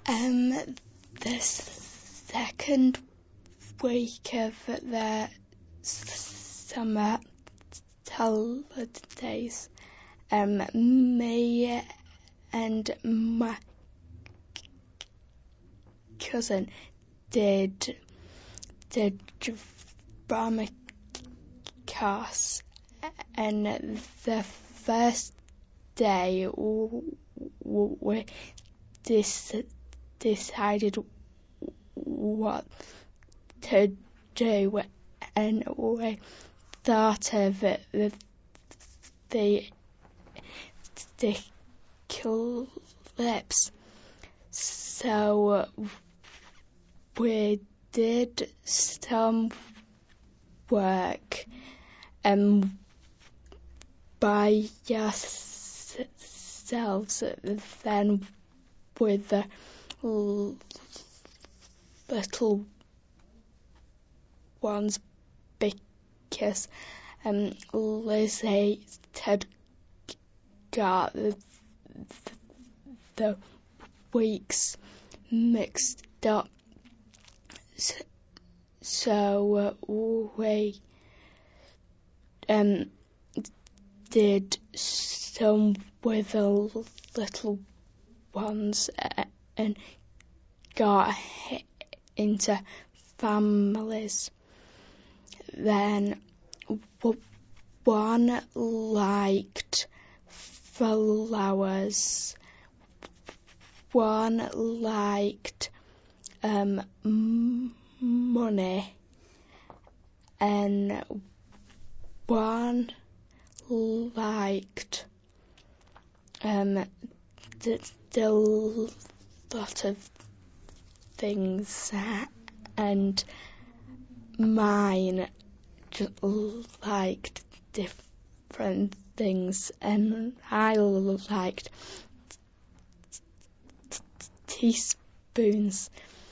The second week of the summer holidays, me and my cousin did the drama course, and the first day we decided what to do, and we thought of the clips. So we did some work by yourselves, then with the little ones, because Lizzie had got the weeks mixed up, so we did some with the little ones and got into families. Then one liked flowers, one liked money, and one liked the lot of things, and mine just liked different things, and I liked teaspoons.